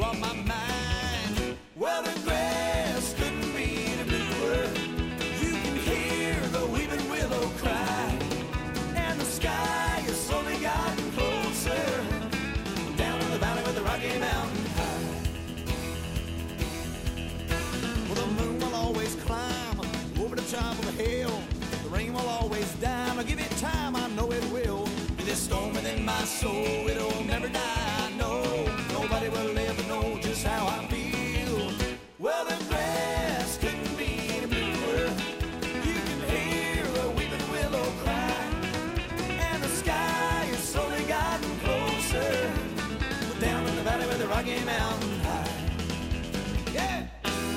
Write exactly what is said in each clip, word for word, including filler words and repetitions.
on my mind. Well, the grass couldn't be any bluer. You can hear the weeping willow cry, and the sky is slowly gotten closer, down in the valley with the Rocky Mountain High. Well, the moon will always climb over the top of the hill. The rain will always die. I'll give it time, I know it will. This storm within my soul, it'll never die. No, nobody will ever know just how I feel. Well, the grass couldn't be any bluer. You can hear a weeping willow cry, and the sky is slowly gotten closer, down in the valley with the Rocky Mountain High. Yeah!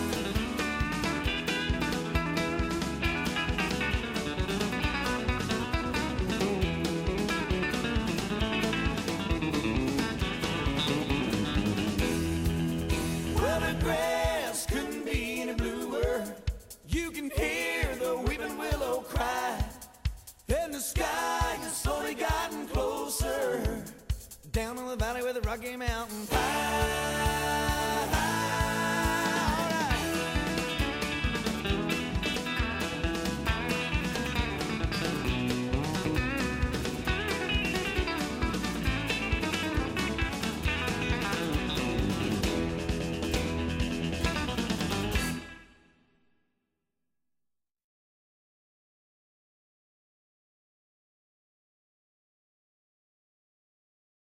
Well, the grass couldn't be any bluer. You can hear the weeping willow cry, and the sky has slowly gotten closer, down in the valley with the Rocky Mountain High.